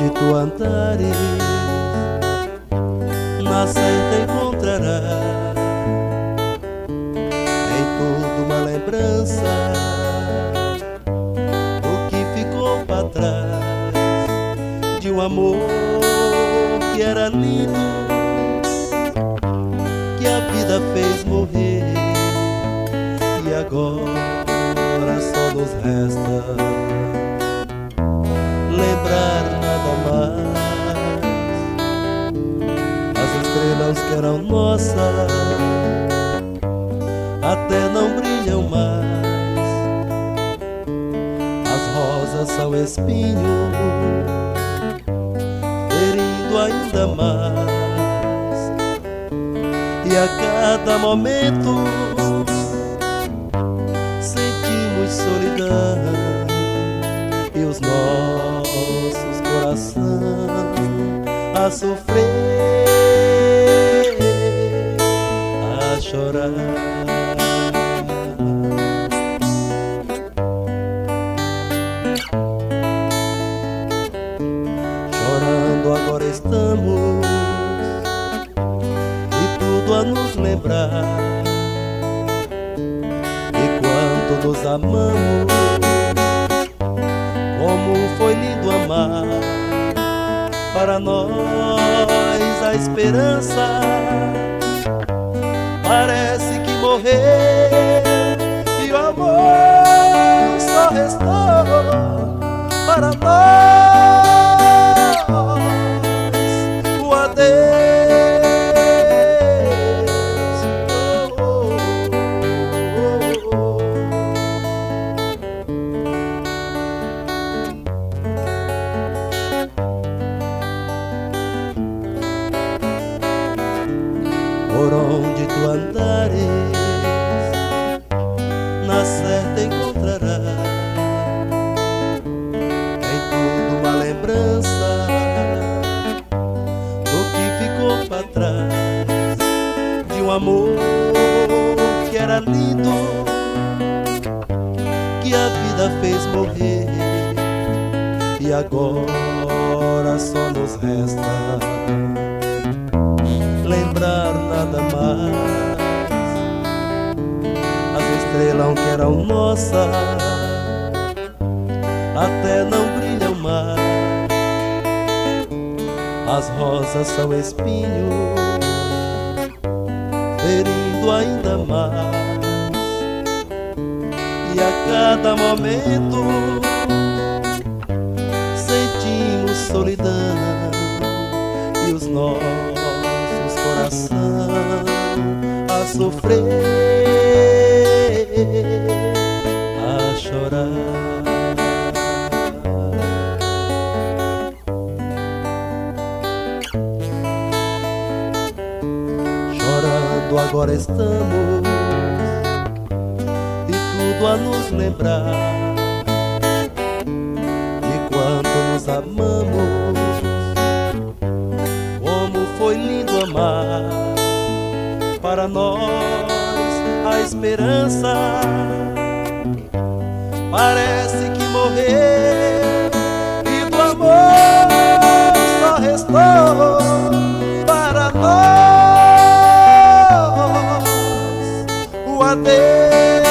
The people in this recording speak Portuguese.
onde tu andares, na certa encontrarás em tudo uma lembrança do que ficou pra trás, de um amor que era lindo, que a vida fez morrer, e agora só nos resta lembrar nada mais. As estrelas que eram nossas até não brilham mais, as rosas são espinhos, ferindo ainda mais, e a cada momento sentimos solidão, e os nossos corações a sofrer, a chorar. Chorando agora estamos, e tudo a nos lembrar, e quanto nos amamos, como foi lindo amar. Para nós a esperança parece que morreu, e o amor só restou para nós o adeus. Por onde tu andares, na certa encontrarás em tudo uma lembrança do que ficou pra trás, de um amor que era lindo, que a vida fez morrer, e agora só nos resta lembrar nada mais. As estrelas que eram nossas até não brilham mais, as rosas são espinhos, ferindo ainda mais, e a cada momento sentimos solidão, e os nossos coração a sofrer, a chorar. Chorando agora estamos, e tudo a nos lembrar, de quanto nos amamos, como foi lindo amar. Para nós a esperança parece que morreu, e do amor só restou para nós o adeus.